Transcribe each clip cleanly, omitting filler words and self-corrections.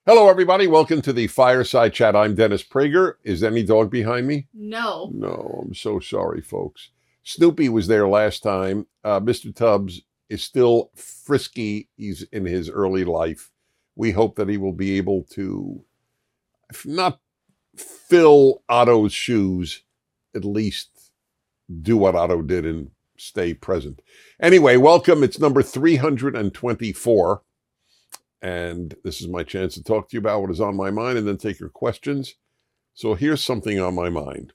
Hello, everybody. Welcome to the Fireside Chat. I'm Dennis Prager. Is any dog behind me? No. No, I'm so sorry, folks. Snoopy was there last time. Mr. Tubbs is still frisky. He's in his early life. We hope that he will be able to, if not fill Otto's shoes, at least do what Otto did and stay present. Anyway, welcome. It's number 324. And this is my chance to talk to you about what is on my mind and then take your questions. So here's something on my mind.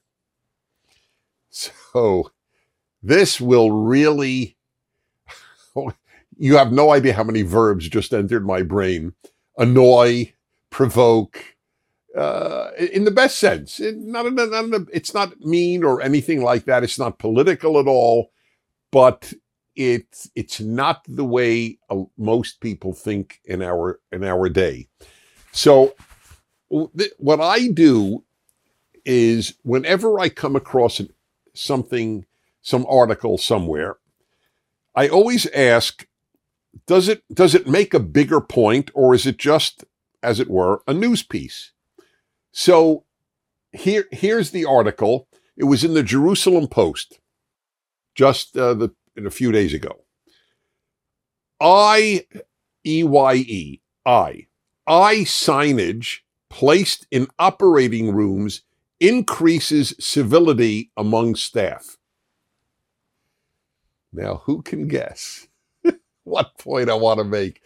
So this will really, you have no idea how many verbs just entered my brain. Annoy, provoke, in the best sense. It's not mean or anything like that. It's not political at all, but it's not the way most people think in our day. So what I do is whenever I come across some article somewhere, I always ask, does it make a bigger point, or is it just, as it were, a news piece? So here's the article. It was in the Jerusalem Post just a few days ago. I signage placed in operating rooms increases civility among staff. Now, who can guess what point I want to make?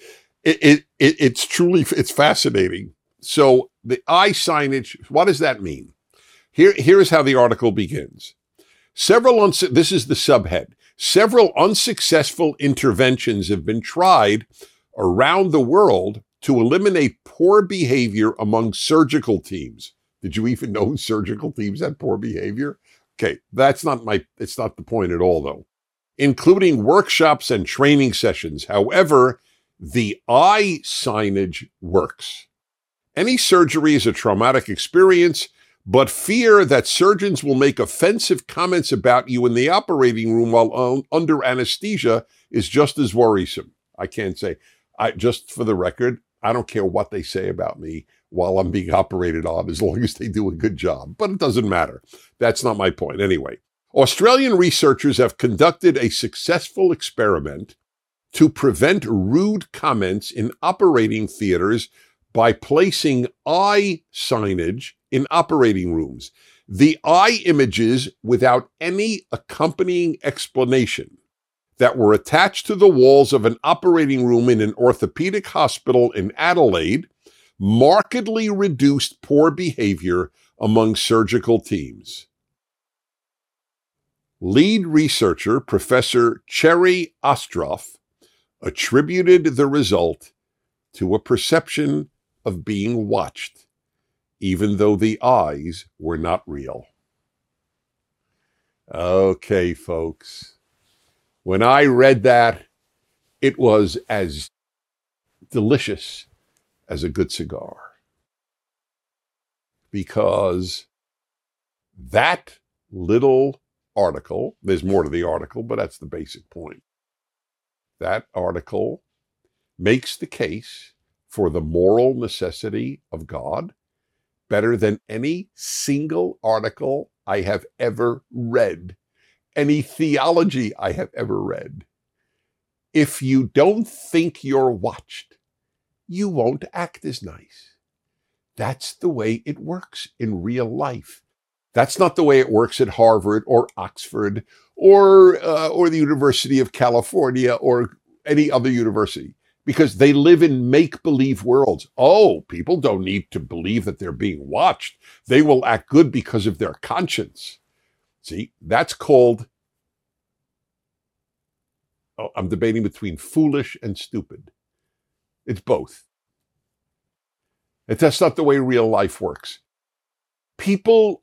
It's fascinating. So the I signage, what does that mean? Here's how the article begins. This is the subhead. Several unsuccessful interventions have been tried around the world to eliminate poor behavior among surgical teams. Did you even know surgical teams had poor behavior? Okay, it's not the point at all, though. Including workshops and training sessions. However, the I signage works. Any surgery is a traumatic experience, but fear that surgeons will make offensive comments about you in the operating room while under anesthesia is just as worrisome. I can't say. Just for the record, I don't care what they say about me while I'm being operated on, as long as they do a good job. But it doesn't matter. That's not my point. Anyway, Australian researchers have conducted a successful experiment to prevent rude comments in operating theaters by placing I signage in operating rooms. The I images, without any accompanying explanation, that were attached to the walls of an operating room in an orthopedic hospital in Adelaide, markedly reduced poor behavior among surgical teams. Lead researcher, Professor Cherry Ostroff, attributed the result to a perception of being watched, even though the eyes were not real. Okay, folks. When I read that, it was as delicious as a good cigar. Because that little article, there's more to the article, but that's the basic point. That article makes the case for the moral necessity of God better than any single article I have ever read, any theology I have ever read. If you don't think you're watched, you won't act as nice. That's the way it works in real life. That's not the way it works at Harvard or Oxford or the University of California or any other university, because they live in make-believe worlds. Oh, people don't need to believe that they're being watched. They will act good because of their conscience. See, that's called, I'm debating between foolish and stupid. It's both. That's not the way real life works. People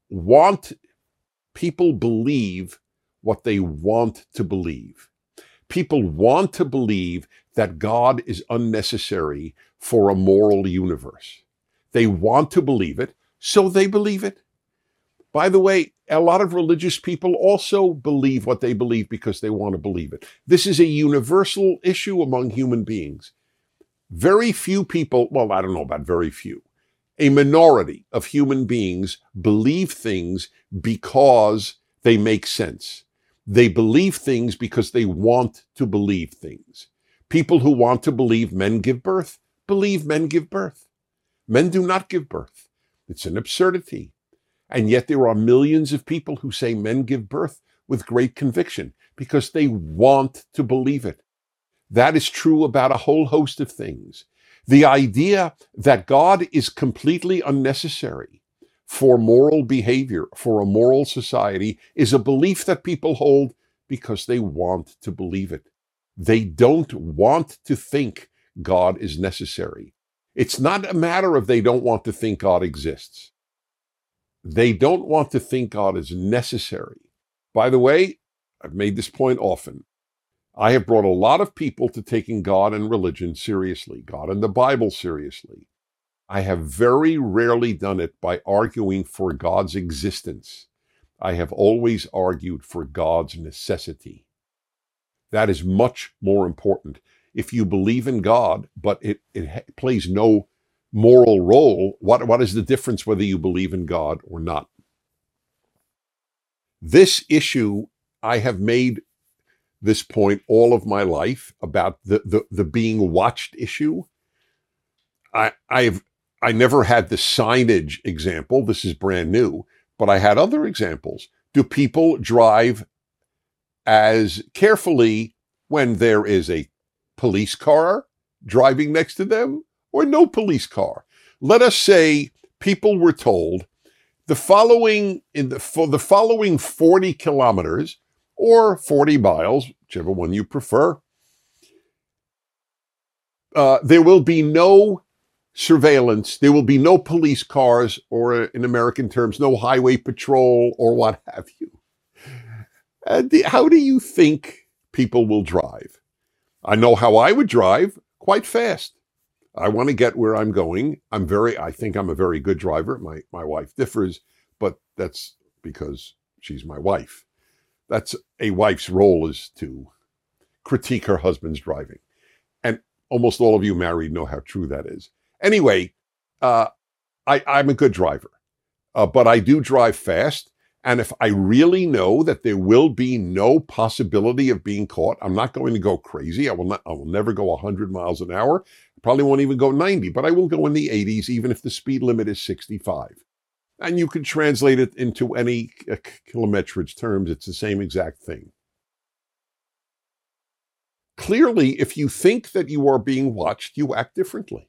believe what they want to believe. People want to believe that God is unnecessary for a moral universe. They want to believe it, so they believe it. By the way, a lot of religious people also believe what they believe because they want to believe it. This is a universal issue among human beings. Very few people, well, I don't know about very few, a minority of human beings believe things because they make sense. They believe things because they want to believe things. People who want to believe men give birth, believe men give birth. Men do not give birth. It's an absurdity. And yet there are millions of people who say men give birth with great conviction because they want to believe it. That is true about a whole host of things. The idea that God is completely unnecessary for moral behavior, for a moral society, is a belief that people hold because they want to believe it. They don't want to think God is necessary. It's not a matter of they don't want to think God exists. They don't want to think God is necessary. By the way, I've made this point often. I have brought a lot of people to taking God and religion seriously, God and the Bible seriously. I have very rarely done it by arguing for God's existence. I have always argued for God's necessity. That is much more important. If you believe in God, but it plays no moral role, what is the difference whether you believe in God or not? This issue, I have made this point all of my life about the being watched issue. I never had the signage example. This is brand new, but I had other examples. Do people drive as carefully when there is a police car driving next to them or no police car? Let us say people were told for the following 40 kilometers or 40 miles, whichever one you prefer, there will be no surveillance, there will be no police cars, or in American terms, no highway patrol or what have you. How do you think people will drive? I know how I would drive, quite fast. I want to get where I'm going. I think I'm a very good driver. My wife differs, but that's because she's my wife. That's a wife's role, is to critique her husband's driving. And almost all of you married know how true that is. Anyway, I'm a good driver, but I do drive fast. And if I really know that there will be no possibility of being caught, I'm not going to go crazy. I will never go 100 miles an hour. I probably won't even go 90, but I will go in the 80s, even if the speed limit is 65. And you can translate it into any kilometrage terms. It's the same exact thing. Clearly, if you think that you are being watched, you act differently.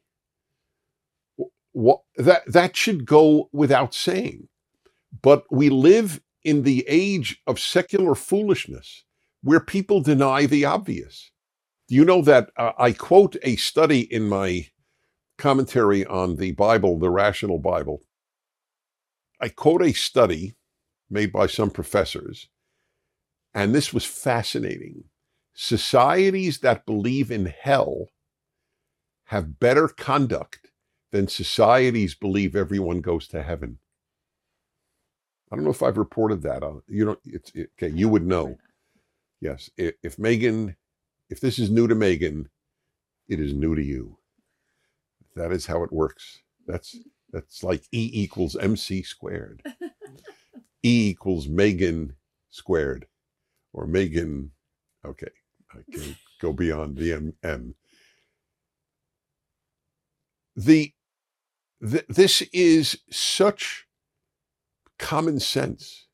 That should go without saying. But we live in the age of secular foolishness where people deny the obvious. Do you know that I quote a study in my commentary on the Bible, the Rational Bible? I quote a study made by some professors, and this was fascinating. Societies that believe in hell have better conduct than societies believe everyone goes to heaven. I don't know if I've reported that. Okay, you would know. Yes, if this is new to Megan, it is new to you. That is how it works. That's like E equals MC squared. E equals Megan squared, or Megan. Okay, I can go beyond the M. This is such common sense.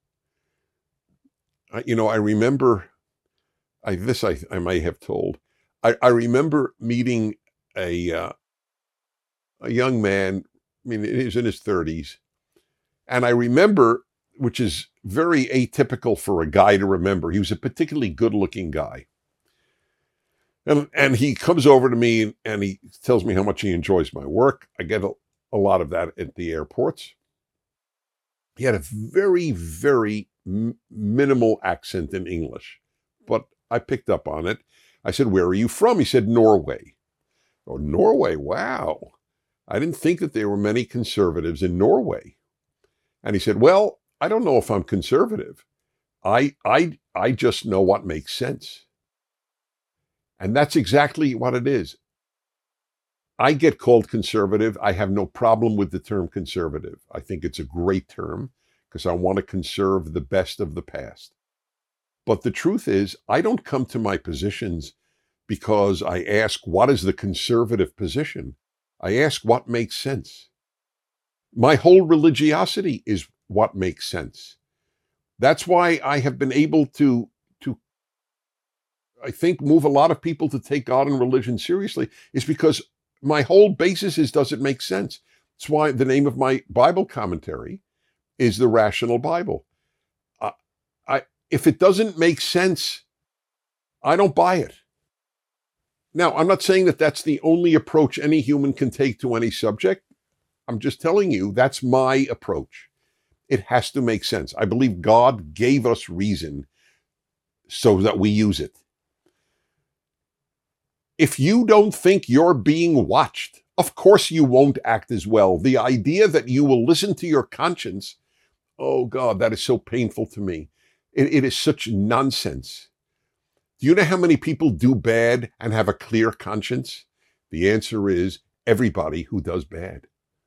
I remember, I may have told, I remember meeting a young man, he was in his 30s, and I remember, which is very atypical for a guy to remember, he was a particularly good-looking guy. And he comes over to me and he tells me how much he enjoys my work. I get a lot of that at the airports. He had a very, very minimal accent in English, but I picked up on it. I said, "Where are you from?" He said, "Norway." Oh, Norway, wow. I didn't think that there were many conservatives in Norway. And he said, "Well, I don't know if I'm conservative. I just know what makes sense." And that's exactly what it is. I get called conservative. I have no problem with the term conservative. I think it's a great term because I want to conserve the best of the past. But the truth is, I don't come to my positions because I ask, what is the conservative position? I ask what makes sense. My whole religiosity is what makes sense. That's why I have been able to I think, move a lot of people to take God and religion seriously, is because my whole basis is, does it make sense? That's why the name of my Bible commentary is the Rational Bible. If it doesn't make sense, I don't buy it. Now, I'm not saying that that's the only approach any human can take to any subject. I'm just telling you that's my approach. It has to make sense. I believe God gave us reason so that we use it. If you don't think you're being watched, of course you won't act as well. The idea that you will listen to your conscience, oh God, that is so painful to me. It is such nonsense. Do you know how many people do bad and have a clear conscience? The answer is everybody who does bad.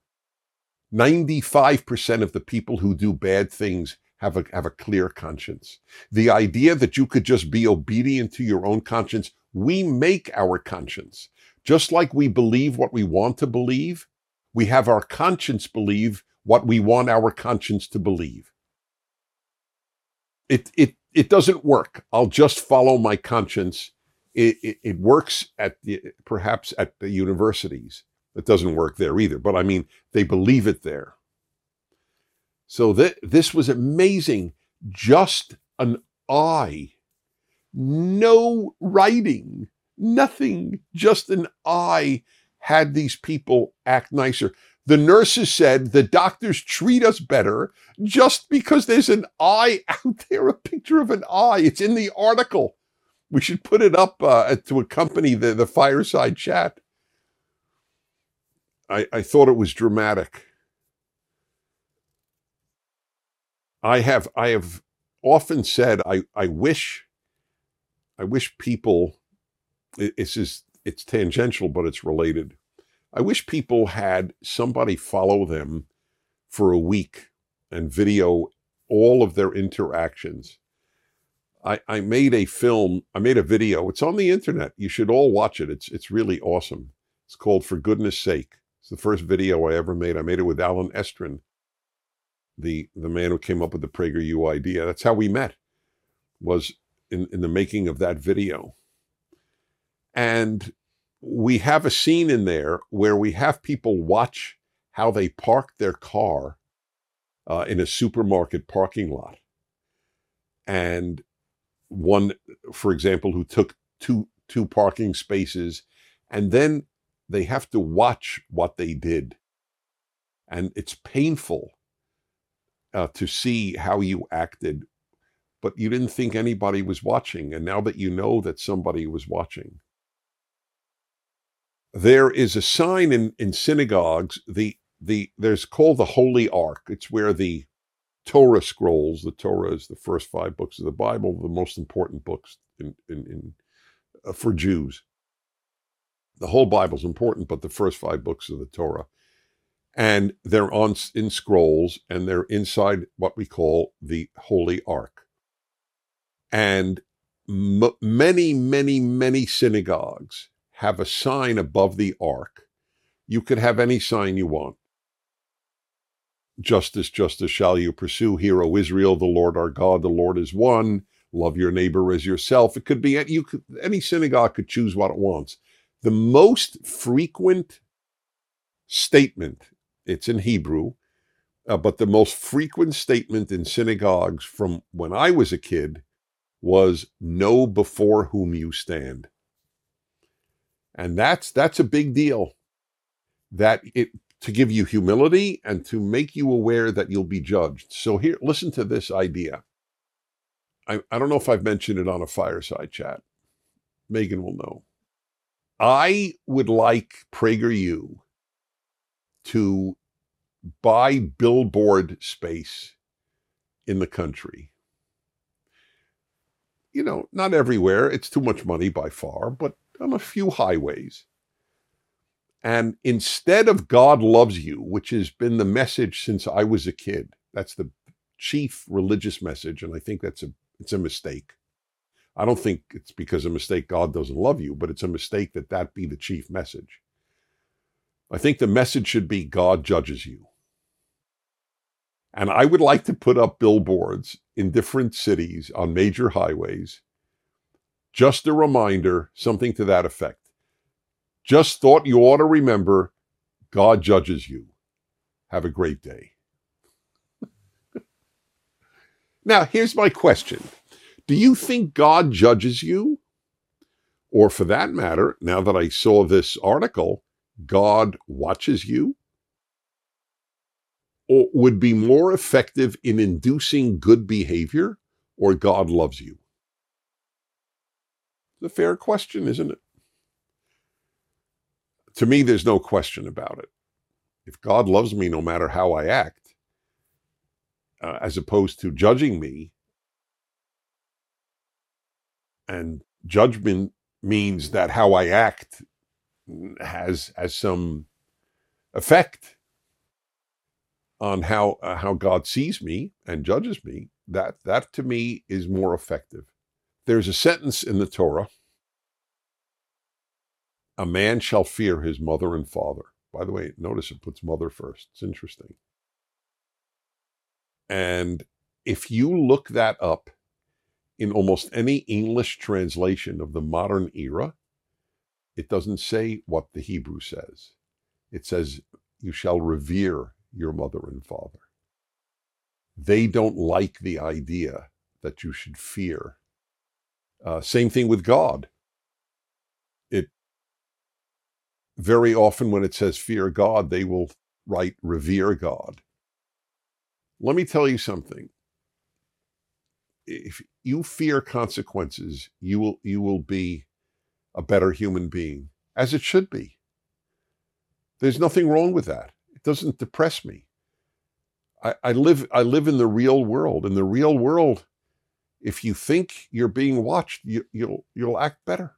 95% of the people who do bad things have a clear conscience. The idea that you could just be obedient to your own conscience, we make our conscience. Just like we believe what we want to believe, we have our conscience believe what we want our conscience to believe. It doesn't work. I'll just follow my conscience. It works perhaps at the universities. It doesn't work there either, but I mean, they believe it there. So this was amazing. Just an eye. No writing, nothing, just an eye had these people act nicer. The nurses said the doctors treat us better just because there's an eye out there, a picture of an eye. It's in the article. We should put it up to accompany the fireside chat. I thought it was dramatic. I have often said I wish people, it's tangential, but it's related. I wish people had somebody follow them for a week and video all of their interactions. I made a video. It's on the internet. You should all watch it. It's really awesome. It's called For Goodness Sake. It's the first video I ever made. I made it with Alan Estrin, the man who came up with the PragerU idea. That's how we met, was in the making of that video. And we have a scene in there where we have people watch how they park their car in a supermarket parking lot. And one, for example, who took two parking spaces, and then they have to watch what they did. And it's painful to see how you acted, but you didn't think anybody was watching. And now that you know that somebody was watching. There is a sign in synagogues, there's called the Holy Ark. It's where the Torah scrolls, the Torah is the first 5 books of the Bible, the most important books for Jews. The whole Bible's important, but the first 5 books of the Torah. And they're in scrolls, and they're inside what we call the Holy Ark. And many, many, many synagogues have a sign above the ark. You could have any sign you want. Justice, justice shall you pursue. Hear, O Israel, the Lord our God, the Lord is one. Love your neighbor as yourself. It could be, any synagogue could choose what it wants. The most frequent statement, it's in Hebrew, but the most frequent statement in synagogues from when I was a kid was, know before whom you stand. And that's a big deal. To give you humility and to make you aware that you'll be judged. So here, listen to this idea. I don't know if I've mentioned it on a fireside chat. Megan will know. I would like PragerU to buy billboard space in the country. You know, not everywhere. It's too much money by far, but on a few highways. And instead of God loves you, which has been the message since I was a kid, that's the chief religious message, and I think it's a mistake. I don't think it's because of a mistake God doesn't love you, but it's a mistake that be the chief message. I think the message should be God judges you. And I would like to put up billboards in different cities on major highways. Just a reminder, something to that effect. Just thought you ought to remember, God judges you. Have a great day. Now, here's my question. Do you think God judges you? Or for that matter, now that I saw this article, God watches you? Or would be more effective in inducing good behavior, or God loves you? It's a fair question, isn't it? To me, there's no question about it. If God loves me no matter how I act, as opposed to judging me, and judgment means that how I act has some effect on how God sees me and judges me, that to me is more effective. There's a sentence in the Torah, a man shall fear his mother and father. By the way, notice it puts mother first. It's interesting. And if you look that up in almost any English translation of the modern era, it doesn't say what the Hebrew says. It says, you shall revere your mother and father. They don't like the idea that you should fear. Same thing with God. It very often when it says fear God, they will write revere God. Let me tell you something. If you fear consequences, you will be a better human being, as it should be. There's nothing wrong with that. It doesn't depress me. I live in the real world. In the real world, if you think you're being watched, you'll act better.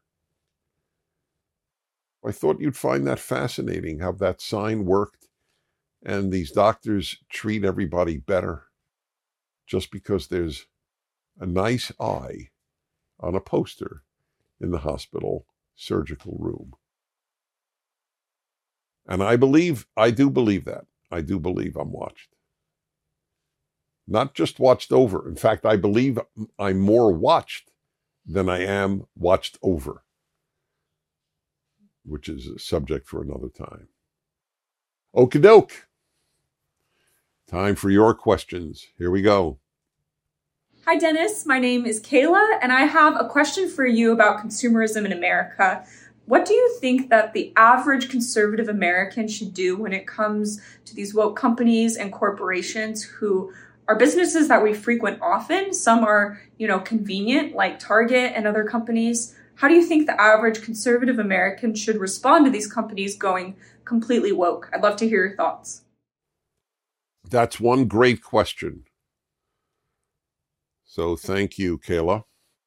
I thought you'd find that fascinating, how that sign worked, and these doctors treat everybody better just because there's a nice eye on a poster in the hospital surgical room. And I do believe that. I do believe I'm watched. Not just watched over. In fact, I believe I'm more watched than I am watched over, which is a subject for another time. Okie doke. Time for your questions. Here we go. Hi, Dennis. My name is Kayla, and I have a question for you about consumerism in America. What do you think that the average conservative American should do when it comes to these woke companies and corporations who are businesses that we frequent often? Some are, convenient, like Target and other companies. How do you think the average conservative American should respond to these companies going completely woke? I'd love to hear your thoughts. That's one great question. So thank you, Kayla.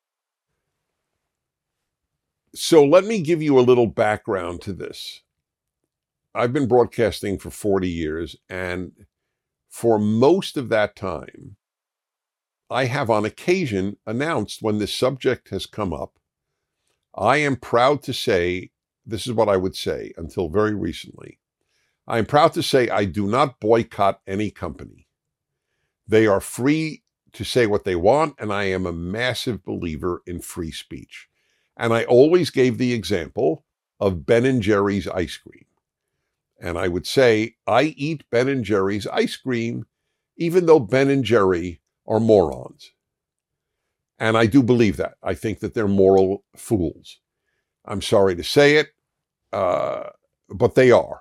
So let me give you a little background to this. I've been broadcasting for 40 years, and for most of that time, I have on occasion announced when this subject has come up. I am proud to say, this is what I would say until very recently. I am proud to say I do not boycott any company. They are free to say what they want, and I am a massive believer in free speech. And I always gave the example of Ben & Jerry's ice cream. And I would say, I eat Ben & Jerry's ice cream, even though Ben & Jerry are morons. And I do believe that. I think that they're moral fools. I'm sorry to say it, but they are.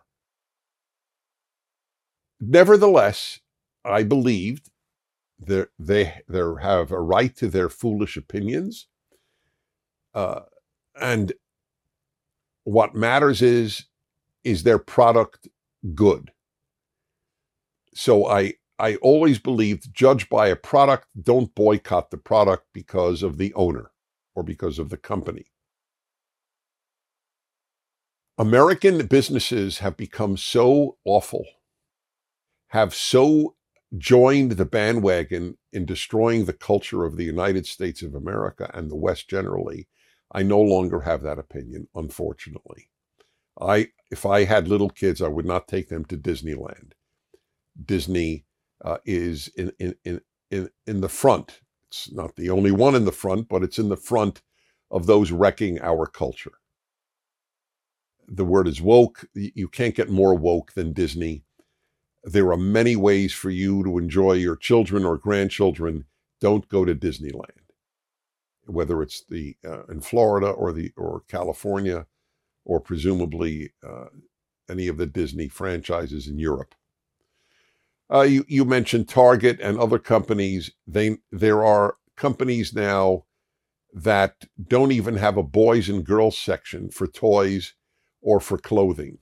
Nevertheless, I believed they have a right to their foolish opinions. And what matters is their product good? So I always believed, judge by a product, don't boycott the product because of the owner or because of the company. American businesses have become so awful, have so joined the bandwagon in destroying the culture of the United States of America and the West generally. I no longer have that opinion, unfortunately. If I had little kids, I would not take them to Disneyland. Disney is in the front. It's not the only one in the front, but it's in the front of those wrecking our culture. The word is woke. You can't get more woke than Disney. There are many ways for you to enjoy your children or grandchildren. Don't go to Disneyland, whether it's in Florida or California, or presumably any of the Disney franchises in Europe. You mentioned Target and other companies. There are companies now that don't even have a boys and girls section for toys or for clothing.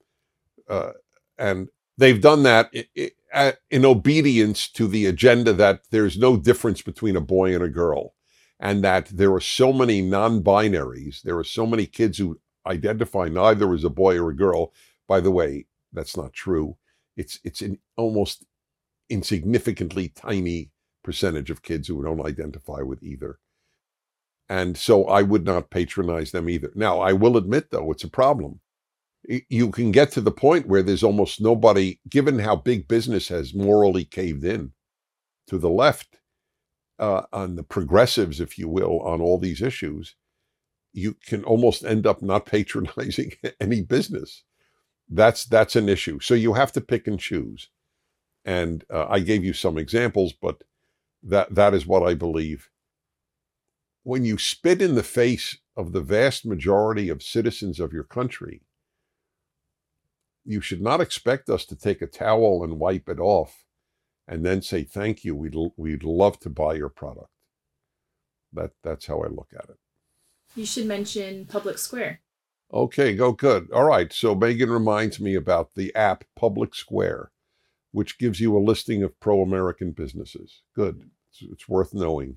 And they've done that in obedience to the agenda that there's no difference between a boy and a girl, and that there are so many non-binaries. There are so many kids who identify neither as a boy or a girl. By the way, that's not true. It's an almost insignificantly tiny percentage of kids who don't identify with either. And so I would not patronize them either. Now, I will admit, though, it's a problem. You can get to the point where there's almost nobody, given how big business has morally caved in to the left, on the progressives, if you will, on all these issues, you can almost end up not patronizing any business. That's an issue. So you have to pick and choose. And I gave you some examples, but that is what I believe. When you spit in the face of the vast majority of citizens of your country, you should not expect us to take a towel and wipe it off and then say, thank you, we'd love to buy your product. That's how I look at it. You should mention Public Square. Okay, good. All right, so Megan reminds me about the app Public Square, which gives you a listing of pro-American businesses. Good. It's worth knowing.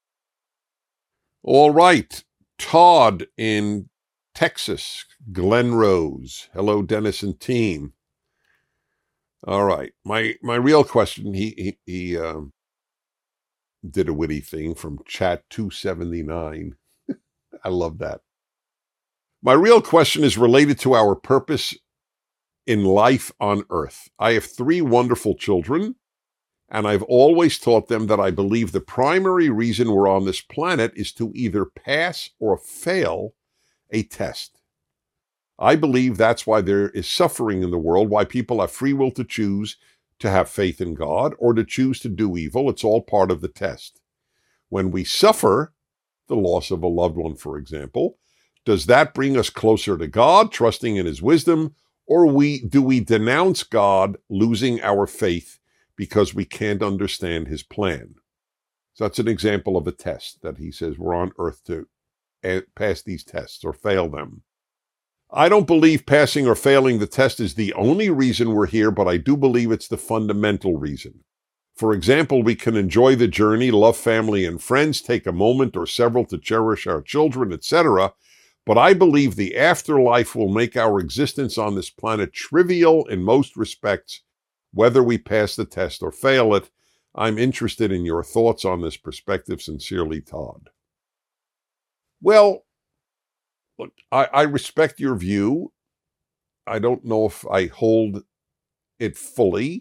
All right. Todd in Texas, Glen Rose. Hello, Dennis and team. All right. My real question, he did a witty thing from Chat 279. I love that. My real question is related to our purpose in life on earth. I have 3 wonderful children, and I've always taught them that I believe the primary reason we're on this planet is to either pass or fail a test. I believe that's why there is suffering in the world, why people have free will to choose to have faith in God or to choose to do evil. It's all part of the test. When we suffer, the loss of a loved one, for example, does that bring us closer to God, trusting in his wisdom, or do we denounce God, losing our faith because we can't understand his plan? So that's an example of a test that he says we're on earth to pass these tests or fail them. I don't believe passing or failing the test is the only reason we're here, but I do believe it's the fundamental reason. For example, we can enjoy the journey, love family and friends, take a moment or several to cherish our children, etc., but I believe the afterlife will make our existence on this planet trivial in most respects, whether we pass the test or fail it. I'm interested in your thoughts on this perspective. Sincerely, Todd. Well, look, I respect your view. I don't know if I hold it fully.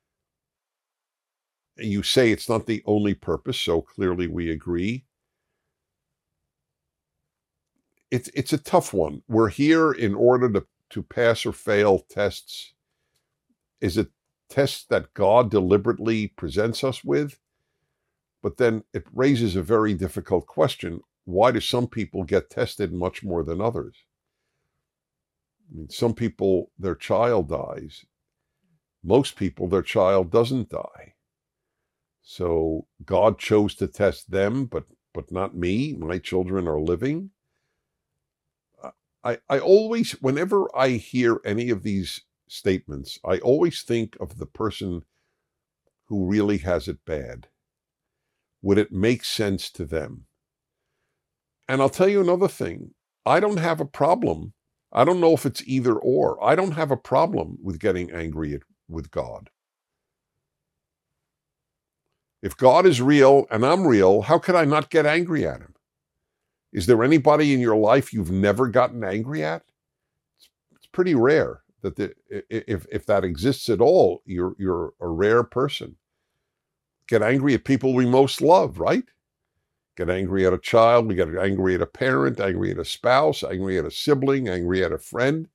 You say it's not the only purpose, so clearly we agree. It's a tough one. We're here in order to pass or fail tests. Is it tests that God deliberately presents us with? But then it raises a very difficult question. Why do some people get tested much more than others? I mean, some people, their child dies. Most people, their child doesn't die. So God chose to test them, but not me. My children are living. I always, whenever I hear any of these statements, I always think of the person who really has it bad. Would it make sense to them? And I'll tell you another thing. I don't have a problem. I don't know if it's either or. I don't have a problem with getting angry with God. If God is real and I'm real, how could I not get angry at him? Is there anybody in your life you've never gotten angry at? It's pretty rare that if that exists at all, you're a rare person. Get angry at people we most love, right? Get angry at a child, we get angry at a parent, angry at a spouse, angry at a sibling, angry at a friend.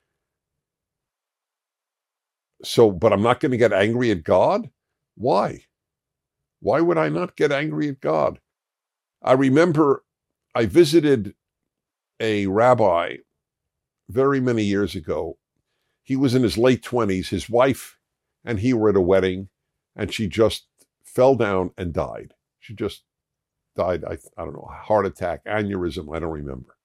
So, but I'm not going to get angry at God? Why? Why would I not get angry at God? I remember I visited a rabbi very many years ago. He was in his late 20s. His wife and he were at a wedding, and she just fell down and died. She just died, I don't know, heart attack, aneurysm, I don't remember.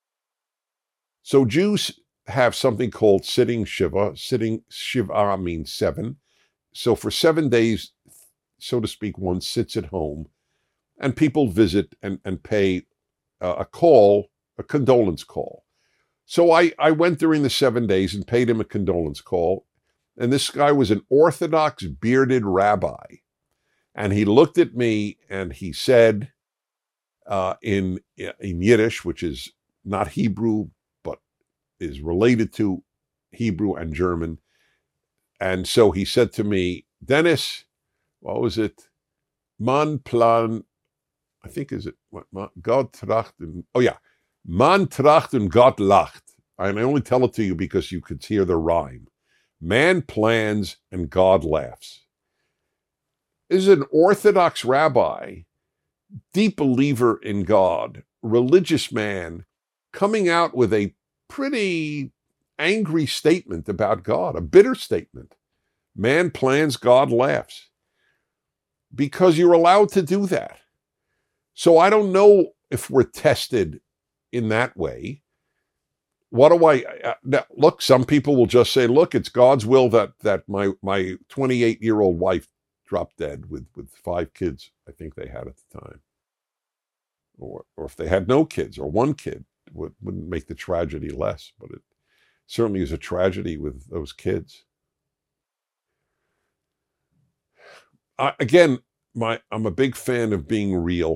So Jews have something called sitting Shiva. Sitting Shiva means 7. So for 7 days, so to speak, one sits at home, and people visit and pay a condolence call. So I went during the 7 days and paid him a condolence call. And this guy was an Orthodox bearded rabbi. And he looked at me and he said in Yiddish, which is not Hebrew, but is related to Hebrew and German. And so he said to me, Dennis, what was it? Man plan, I think is it, Gott trachten, oh yeah, man trachten Gott lacht. And I only tell it to you because you could hear the rhyme. Man plans and God laughs. This is an Orthodox rabbi, deep believer in God, religious man, coming out with a pretty angry statement about God, a bitter statement. Man plans, God laughs. Because you're allowed to do that. So I don't know if we're tested in that way. What do look, some people will just say, look, it's God's will that my 28-year-old wife dropped dead with 5 kids, I think they had at the time. Or if they had no kids or 1 kid, wouldn't make the tragedy less, but it certainly is a tragedy with those kids. I'm a big fan of being real.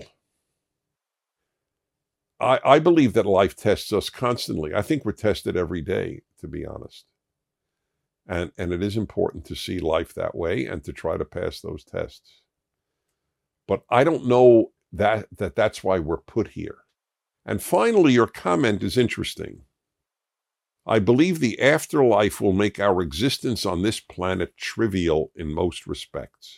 I believe that life tests us constantly. I think we're tested every day, to be honest. And it is important to see life that way and to try to pass those tests. But I don't know that's why we're put here. And finally, your comment is interesting. I believe the afterlife will make our existence on this planet trivial in most respects.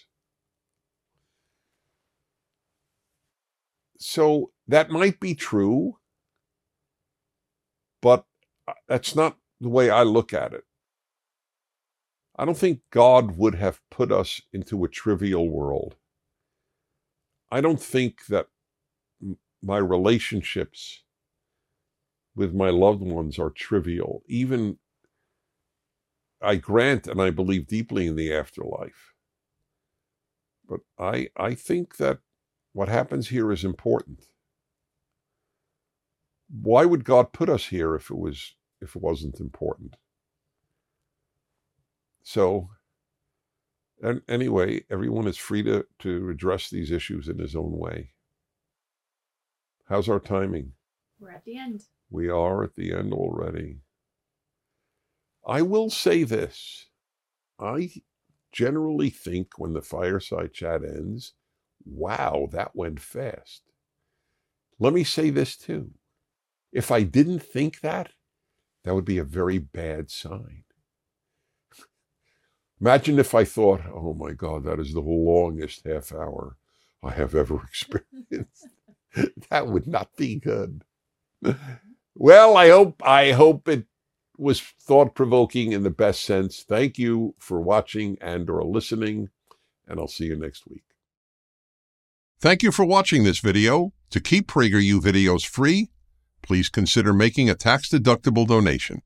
So that might be true, but that's not the way I look at it. I don't think God would have put us into a trivial world. I don't think that my relationships with my loved ones are trivial. Even I grant and I believe deeply in the afterlife. But I think that what happens here is important. Why would God put us here if it wasn't important? So, and anyway, everyone is free to address these issues in his own way. How's our timing? We're at the end. We are at the end already. I will say this. I generally think when the fireside chat ends, wow, that went fast. Let me say this too. If I didn't think that would be a very bad sign. Imagine if I thought, oh my God, that is the longest half hour I have ever experienced. That would not be good. Well, I hope it was thought-provoking in the best sense. Thank you for watching and/or listening, and I'll see you next week. Thank you for watching this video. To keep PragerU videos free, please consider making a tax-deductible donation.